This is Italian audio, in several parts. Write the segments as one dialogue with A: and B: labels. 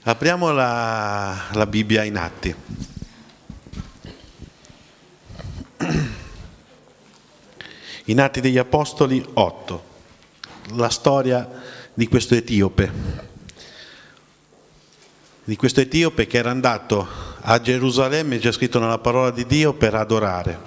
A: Apriamo la Bibbia in Atti. In Atti degli Apostoli 8, la storia di questo etiope che era andato a Gerusalemme, c'è scritto nella parola di Dio, per adorare.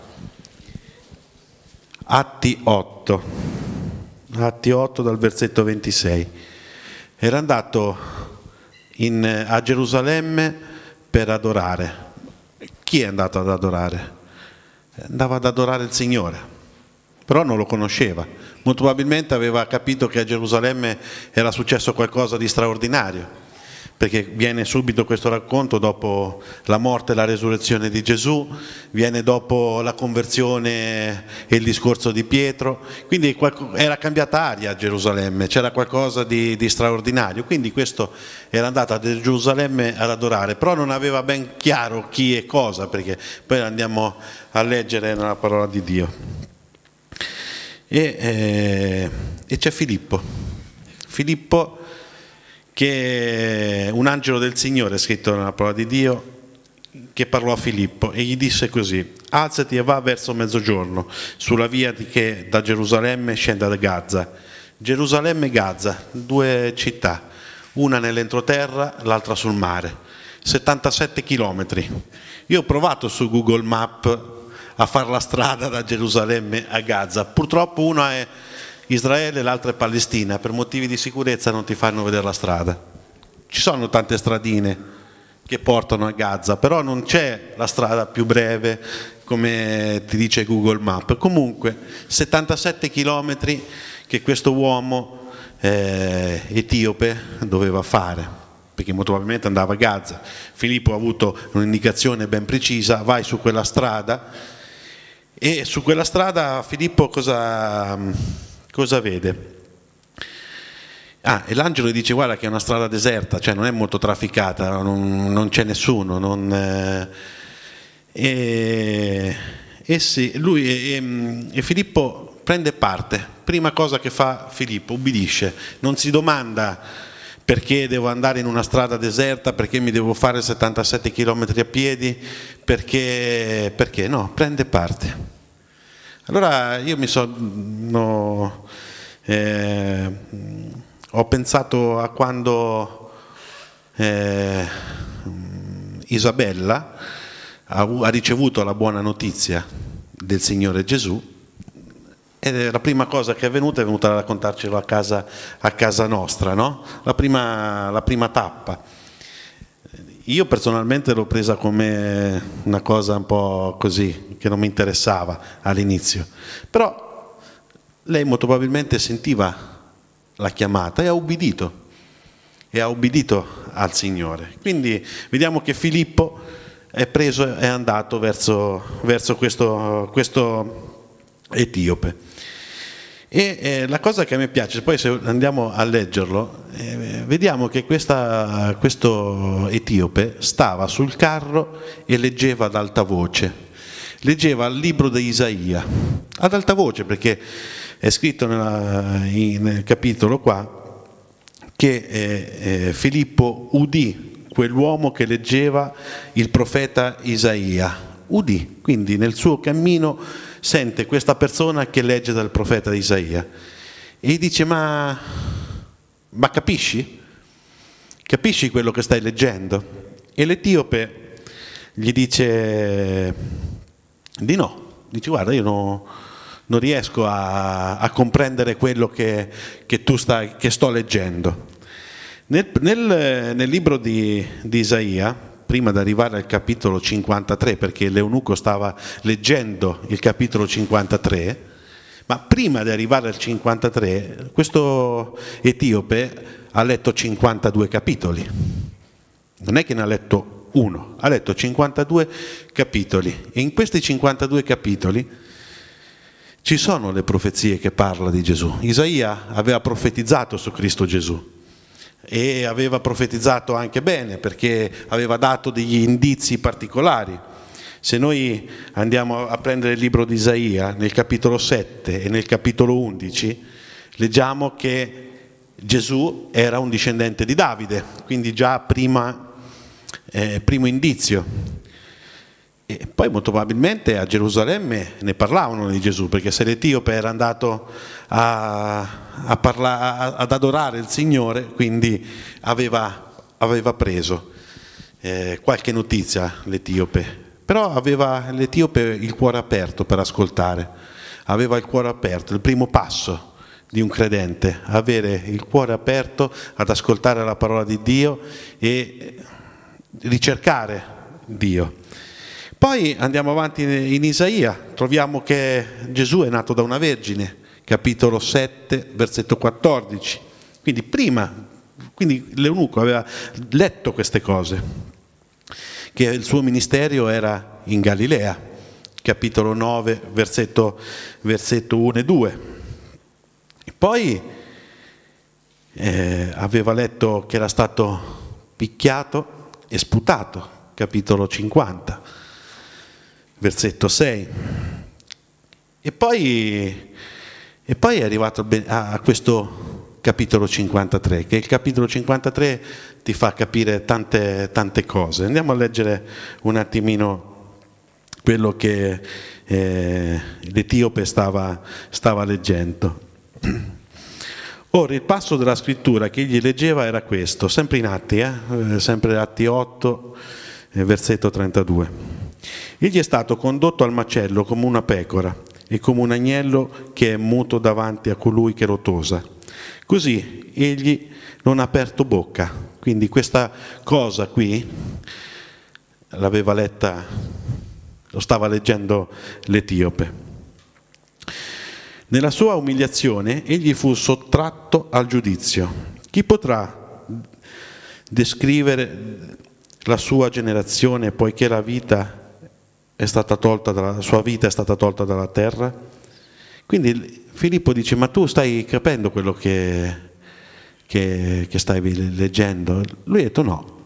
A: Atti 8 dal versetto 26. Era andato a Gerusalemme per adorare. Chi è andato ad adorare? Andava ad adorare il Signore, però non lo conosceva. Molto probabilmente aveva capito che a Gerusalemme era successo qualcosa di straordinario, perché viene subito questo racconto dopo la morte e la resurrezione di Gesù, viene dopo la conversione e il discorso di Pietro, quindi era cambiata aria a Gerusalemme, c'era qualcosa di straordinario, quindi questo era andato a Gerusalemme ad adorare, però non aveva ben chiaro chi e cosa, perché poi andiamo a leggere nella parola di Dio. E c'è Filippo, che un angelo del Signore, scritto nella parola di Dio, che parlò a Filippo e gli disse così: alzati e va verso mezzogiorno sulla via che da Gerusalemme scende a Gaza. Gerusalemme e Gaza, due città, una nell'entroterra, l'altra sul mare, 77 chilometri. Io ho provato su Google Maps a fare la strada da Gerusalemme a Gaza, purtroppo una è Israele, l'altra è Palestina, per motivi di sicurezza non ti fanno vedere la strada. Ci sono tante stradine che portano a Gaza, però non c'è la strada più breve come ti dice Google Maps. Comunque 77 chilometri che questo uomo etiope doveva fare, perché molto probabilmente andava a Gaza. Filippo ha avuto un'indicazione ben precisa: vai su quella strada. E su quella strada Filippo cosa vede? E l'angelo gli dice: guarda che è una strada deserta, cioè non è molto trafficata, non c'è nessuno, e Filippo prende parte. Prima cosa che fa Filippo, ubbidisce, non si domanda perché devo andare in una strada deserta, perché mi devo fare 77 km a piedi, perché no, prende parte. Allora io ho pensato a quando Isabella ha ricevuto la buona notizia del Signore Gesù, e la prima cosa che è venuta a raccontarcelo a casa nostra, no? La prima tappa. Io personalmente l'ho presa come una cosa un po' così, che non mi interessava all'inizio, però lei molto probabilmente sentiva la chiamata e ha ubbidito al Signore. Quindi vediamo che Filippo è preso e è andato verso questo etiope. E la cosa che a me piace, poi se andiamo a leggerlo, vediamo che questo etiope stava sul carro e leggeva ad alta voce, leggeva il libro di Isaia ad alta voce, perché è scritto nel capitolo qua che Filippo udì quell'uomo che leggeva il profeta Isaia, udì, quindi nel suo cammino sente questa persona che legge dal profeta Isaia e gli dice: ma capisci? Capisci quello che stai leggendo? E l'etiope gli dice di no, dice: guarda, io non riesco a comprendere quello che sto leggendo. Nel libro di Isaia, prima di arrivare al capitolo 53, perché l'eunuco stava leggendo il capitolo 53, ma prima di arrivare al 53, questo etiope ha letto 52 capitoli. Non è che ne ha letto uno, ha letto 52 capitoli. E in questi 52 capitoli ci sono le profezie che parla di Gesù. Isaia aveva profetizzato su Cristo Gesù. E aveva profetizzato anche bene, perché aveva dato degli indizi particolari. Se noi andiamo a prendere il libro di Isaia, nel capitolo 7 e nel capitolo 11, leggiamo che Gesù era un discendente di Davide, quindi già primo indizio. E poi molto probabilmente a Gerusalemme ne parlavano di Gesù, perché se l'etiope era andato ad adorare il Signore, quindi aveva preso qualche notizia l'etiope, però aveva l'etiope il cuore aperto per ascoltare, aveva il cuore aperto, il primo passo di un credente, avere il cuore aperto ad ascoltare la parola di Dio e ricercare Dio. Poi andiamo avanti in Isaia, troviamo che Gesù è nato da una vergine, capitolo 7, versetto 14. Quindi l'eunuco aveva letto queste cose, che il suo ministero era in Galilea, capitolo 9, versetto 1 e 2. E poi aveva letto che era stato picchiato e sputato, capitolo 50. Versetto 6. E poi è arrivato a questo capitolo 53, che il capitolo 53 ti fa capire tante cose. Andiamo a leggere un attimino quello che l'etiope stava leggendo. Ora il passo della scrittura che egli leggeva era questo, sempre in Atti, sempre Atti 8, versetto 32. Egli è stato condotto al macello come una pecora e come un agnello che è muto davanti a colui che lo tosa. Così egli non ha aperto bocca. Quindi questa cosa qui l'aveva letta, lo stava leggendo l'etiope. Nella sua umiliazione egli fu sottratto al giudizio. Chi potrà descrivere la sua generazione, poiché la sua vita è stata tolta dalla terra? Quindi Filippo dice: ma tu stai capendo quello che stai leggendo? Lui ha detto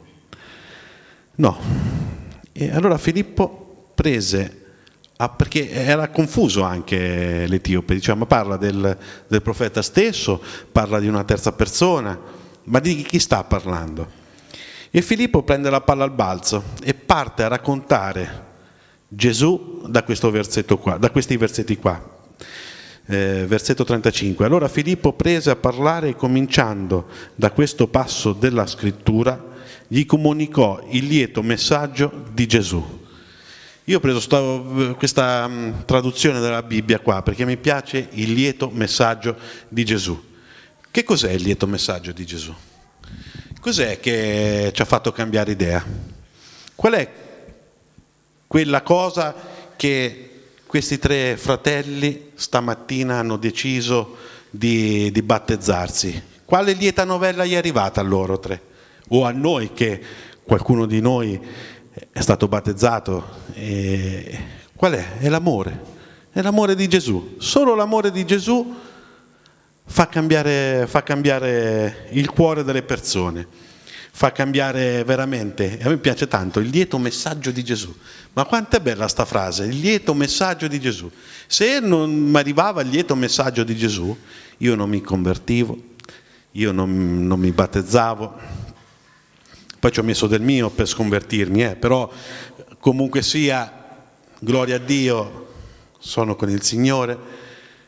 A: no. E allora Filippo prese, perché era confuso anche l'etiope, diciamo, ma parla del profeta stesso, parla di una terza persona, ma di chi sta parlando? E Filippo prende la palla al balzo e parte a raccontare Gesù da questo versetto qua, da questi versetti qua. Versetto 35. Allora Filippo prese a parlare e, cominciando da questo passo della scrittura, gli comunicò il lieto messaggio di Gesù. Io ho preso questa traduzione della Bibbia qua perché mi piace il lieto messaggio di Gesù. Che cos'è il lieto messaggio di Gesù? Cos'è che ci ha fatto cambiare idea? Qual è quella cosa che questi tre fratelli stamattina hanno deciso di battezzarsi? Quale lieta novella gli è arrivata a loro tre? O a noi, che qualcuno di noi è stato battezzato? Qual è? È l'amore di Gesù. Solo l'amore di Gesù fa cambiare il cuore delle persone, fa cambiare veramente. A me piace tanto il lieto messaggio di Gesù. Ma quanto è bella sta frase, il lieto messaggio di Gesù. Se non mi arrivava il lieto messaggio di Gesù, io non mi convertivo, io non mi battezzavo. Poi ci ho messo del mio per sconvertirmi, però comunque sia, gloria a Dio, sono con il Signore.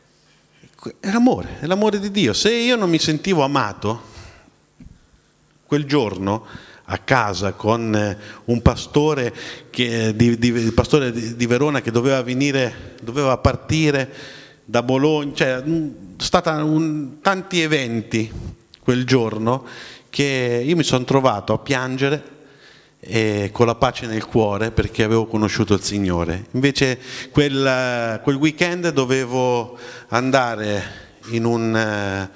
A: È l'amore di Dio. Se io non mi sentivo amato quel giorno a casa con un pastore pastore di Verona che doveva partire da Bologna, cioè stata tanti eventi quel giorno che io mi sono trovato a piangere e con la pace nel cuore perché avevo conosciuto il Signore. Invece quel weekend dovevo andare in una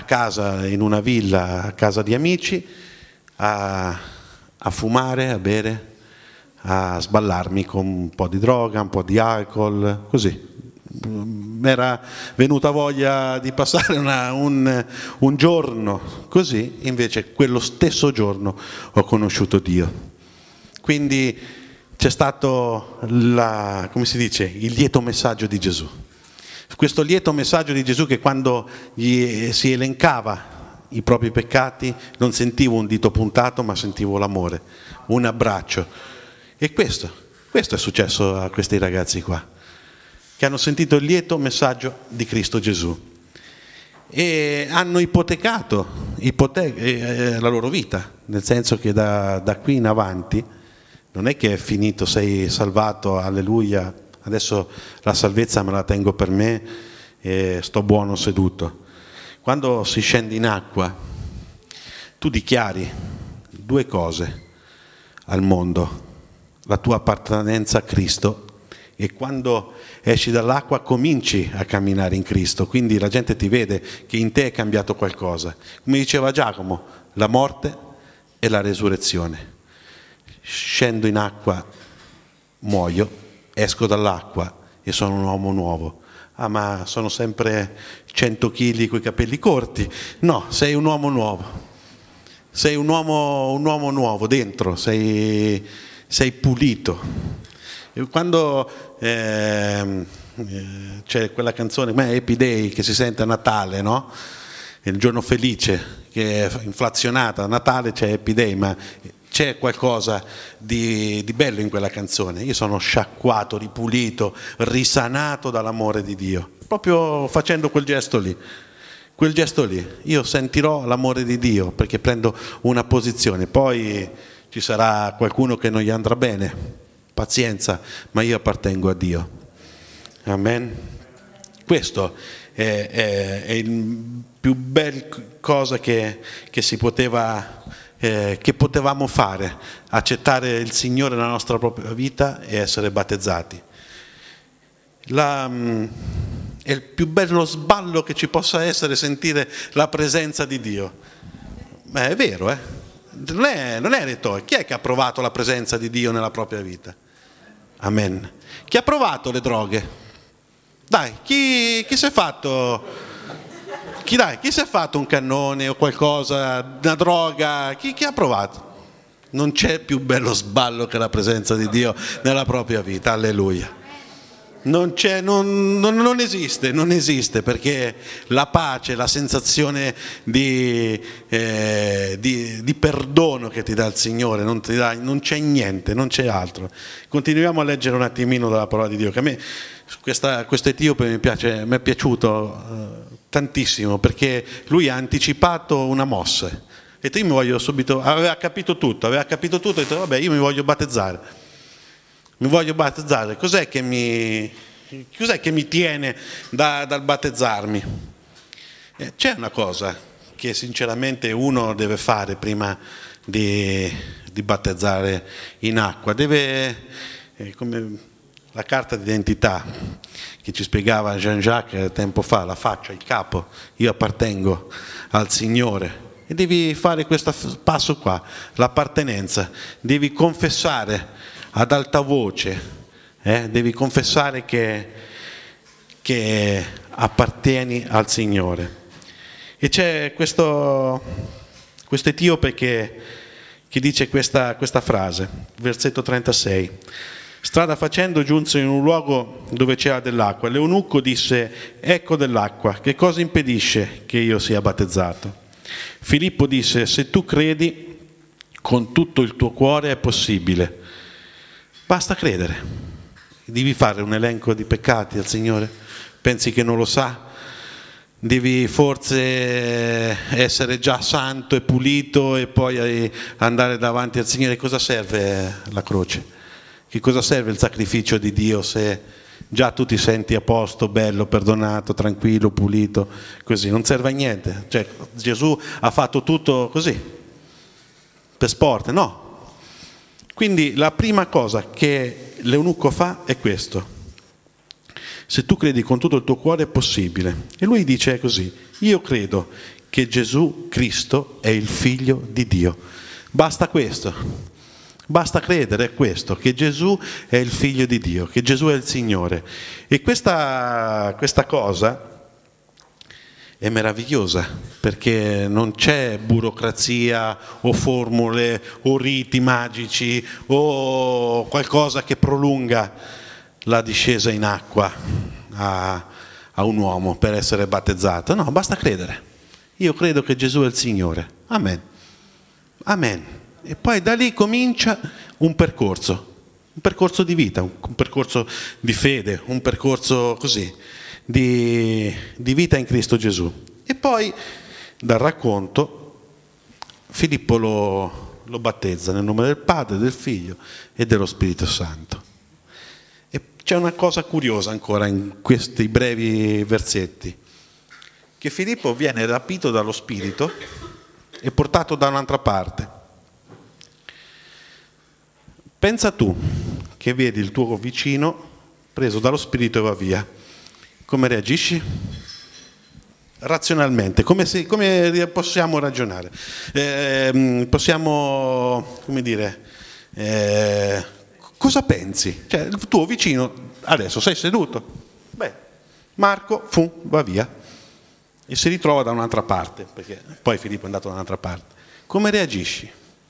A: villa a casa di amici a fumare, a bere, a sballarmi con un po' di droga, un po' di alcol, così. Mi era venuta voglia di passare un giorno così, invece quello stesso giorno ho conosciuto Dio. Quindi c'è stato come si dice, il lieto messaggio di Gesù. Questo lieto messaggio di Gesù che quando gli si elencava i propri peccati, non sentivo un dito puntato, ma sentivo l'amore, un abbraccio. E questo è successo a questi ragazzi qua, che hanno sentito il lieto messaggio di Cristo Gesù e hanno ipotecato la loro vita, nel senso che da qui in avanti non è che è finito, sei salvato, alleluia, adesso la salvezza me la tengo per me e sto buono seduto. Quando si scende in acqua, tu dichiari due cose al mondo: la tua appartenenza a Cristo, e quando esci dall'acqua cominci a camminare in Cristo, quindi la gente ti vede che in te è cambiato qualcosa. Come diceva Giacomo, la morte e la resurrezione. Scendo in acqua, muoio, esco dall'acqua e sono un uomo nuovo. Ah, ma sono sempre 100 kg coi capelli corti. No, sei un uomo nuovo. Sei un uomo nuovo dentro, sei pulito. E quando c'è quella canzone, Happy Day, che si sente a Natale, no? È il giorno felice, che è inflazionata. A Natale c'è Happy Day, ma c'è qualcosa di bello in quella canzone. Io sono sciacquato, ripulito, risanato dall'amore di Dio, proprio facendo quel gesto lì. Quel gesto lì, io sentirò l'amore di Dio perché prendo una posizione. Poi ci sarà qualcuno che non gli andrà bene, pazienza, ma io appartengo a Dio. Amen. Questo è il più bel cosa che si poteva, che potevamo fare: accettare il Signore nella nostra propria vita e essere battezzati. È il più bello sballo che ci possa essere sentire la presenza di Dio. Ma è vero, non è retorica. Chi è che ha provato la presenza di Dio nella propria vita? Amen. Chi ha provato le droghe? Dai, chi si è fatto? Chi si è fatto un cannone o qualcosa, una droga? Chi ha provato? Non c'è più bello sballo che la presenza di Dio nella propria vita. Alleluia. Non esiste, perché la pace, la sensazione di perdono che ti dà il Signore, non c'è niente, non c'è altro. Continuiamo a leggere un attimino dalla parola di Dio, che a me questo etiope mi è piaciuto tantissimo, perché lui ha anticipato una mossa. E io mi voglio subito, aveva capito tutto, ha detto vabbè, io mi voglio battezzare. Cos'è che mi tiene dal battezzarmi? C'è una cosa che sinceramente uno deve fare prima di battezzare in acqua. Come la carta d'identità che ci spiegava Jean-Jacques tempo fa, la faccia, il capo: io appartengo al Signore. E devi fare questo passo qua, l'appartenenza. Devi confessare ad alta voce, devi confessare che appartieni al Signore. E c'è questo etiope che dice questa frase, versetto 36. Strada facendo giunse in un luogo dove c'era dell'acqua. L'eunuco disse: ecco dell'acqua, che cosa impedisce che io sia battezzato? Filippo disse: se tu credi con tutto il tuo cuore è possibile. Basta credere. Devi fare un elenco di peccati al Signore? Pensi che non lo sa? Devi forse essere già santo e pulito e poi andare davanti al Signore? Cosa serve la croce? Che cosa serve il sacrificio di Dio se già tu ti senti a posto, bello, perdonato, tranquillo, pulito, così? Non serve a niente. Cioè, Gesù ha fatto tutto così, per sport? No. Quindi la prima cosa che l'eunuco fa è questo: se tu credi con tutto il tuo cuore è possibile. E lui dice così: io credo che Gesù Cristo è il Figlio di Dio. Basta questo, basta credere questo, che Gesù è il Figlio di Dio, che Gesù è il Signore. E questa cosa è meravigliosa, perché non c'è burocrazia o formule o riti magici o qualcosa che prolunga la discesa in acqua a un uomo per essere battezzato. No, basta credere io credo che Gesù è il Signore. Amen. Amen. E poi da lì comincia un percorso di vita, un percorso di fede, un percorso così, di vita in Cristo Gesù. E poi dal racconto Filippo lo battezza nel nome del Padre, del Figlio e dello Spirito Santo. E c'è una cosa curiosa ancora in questi brevi versetti, che Filippo viene rapito dallo Spirito e portato da un'altra parte. Pensa tu che vedi il tuo vicino preso dallo Spirito e va via. Come reagisci? Razionalmente, come possiamo ragionare? Possiamo, come dire, cosa pensi? Cioè, il tuo vicino, adesso sei seduto, Marco, va via e si ritrova da un'altra parte, perché poi Filippo è andato da un'altra parte. Come reagisci?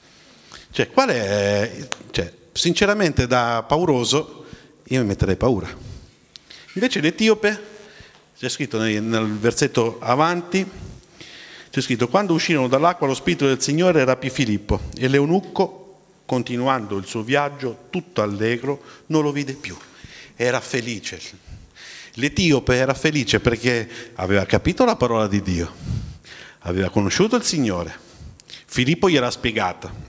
A: Sinceramente, da pauroso, io mi metterei paura. Invece l'Etiope, c'è scritto nel versetto avanti, c'è scritto: quando uscirono dall'acqua lo Spirito del Signore rapì Filippo e l'eunuco, continuando il suo viaggio tutto allegro, non lo vide più. Era felice. L'Etiope era felice perché aveva capito la parola di Dio, aveva conosciuto il Signore, Filippo gli era spiegata.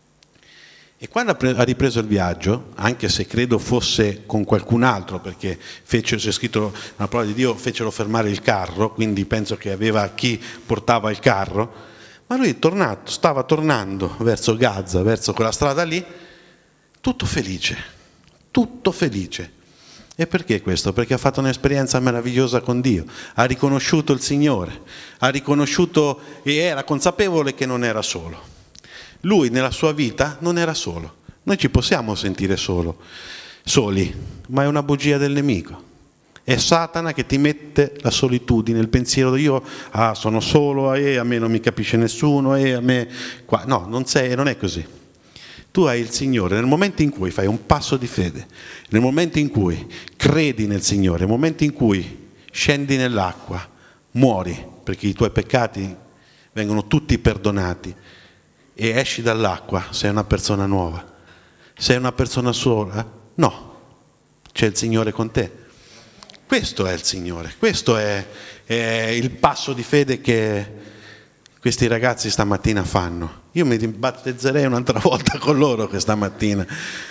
A: E quando ha ripreso il viaggio, anche se credo fosse con qualcun altro, perché c'è scritto nella parola di Dio, fecero fermare il carro, quindi penso che aveva chi portava il carro, ma lui stava tornando verso Gaza, verso quella strada lì, tutto felice, tutto felice. E perché questo? Perché ha fatto un'esperienza meravigliosa con Dio, ha riconosciuto il Signore, ha riconosciuto e era consapevole che non era solo. Lui nella sua vita non era solo. Noi ci possiamo sentire soli, ma è una bugia del nemico. È Satana che ti mette la solitudine, il pensiero io sono solo, a me non mi capisce nessuno, a me qua. No, non è così. Tu hai il Signore. Nel momento in cui fai un passo di fede, nel momento in cui credi nel Signore, nel momento in cui scendi nell'acqua, muori, perché i tuoi peccati vengono tutti perdonati, e esci dall'acqua, sei una persona nuova. Sei una persona sola? No, c'è il Signore con te. Questo è il Signore, questo è il passo di fede che questi ragazzi stamattina fanno. Io mi battezzerei un'altra volta con loro questa mattina,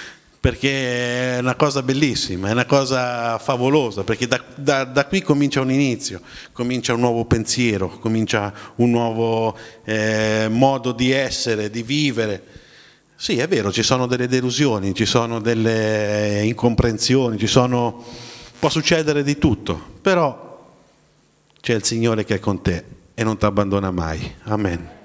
A: perché è una cosa bellissima, è una cosa favolosa, perché da qui comincia un inizio, comincia un nuovo pensiero, comincia un nuovo modo di essere, di vivere. Sì, è vero, ci sono delle delusioni, ci sono delle incomprensioni, può succedere di tutto, però c'è il Signore che è con te e non ti abbandona mai. Amen.